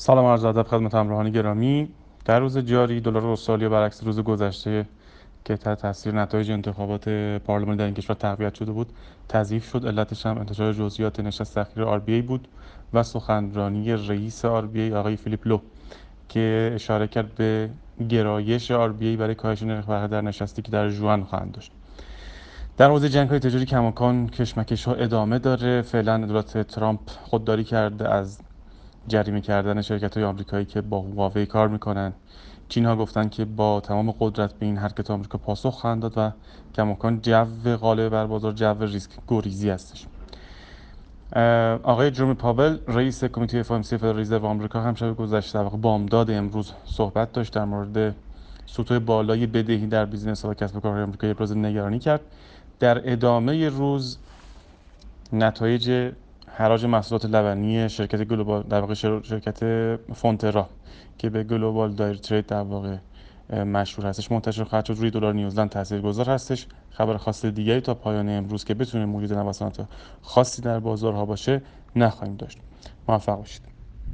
سلام عرض ادب خدمت همراهان گرامی. در روز جاری دلار استرالیا برعکس روز گذشته که تحت تاثیر نتایج انتخابات پارلمانی در این کشور تقویت شده بود تضعیف شد. علتش هم انتشار جزئیات نشست اخیر RBA بود و سخنرانی رئیس RBA آقای فیلیپ لو که اشاره کرد به گرایش RBA برای کاهش نرخ بهره در نشستی که در ژوئن خواهند داشت. در حوزه جنگ‌های تجاری کماکان کشمکش‌ها ادامه داره. فعلا دولت ترامپ خودداری کرده از جریمه کردن شرکت‌های آمریکایی که با هواوی کار میکنن. چین‌ها گفتن که با تمام قدرت به این حرکت آمریکا پاسخ خواهند داد و کماکان جو غالب بر بازار جو ریسک گریزی هستش. آقای جروم پاول رئیس کمیته FOMC فدرال رزرو آمریکا هم شب گذشته در واقع بامداد امروز صحبت داشت در مورد سطوح بالای بدهی در بیزنس و کسب و کارهای آمریکایی ابراز نگرانی کرد. در ادامه روز نتایج حراج محصولات لبنی شرکت گلوبال در واقع شرکت فونترا که به گلوبال دایر ترید در واقع مشهور هستش منتشر خواهد شد. روی دلار نیوزلند تاثیرگذار هستش. خبر خاص دیگری تا پایان امروز که بتونه موجب نوسانات خاصی در بازارها باشه نخواهیم داشت. موفق باشید.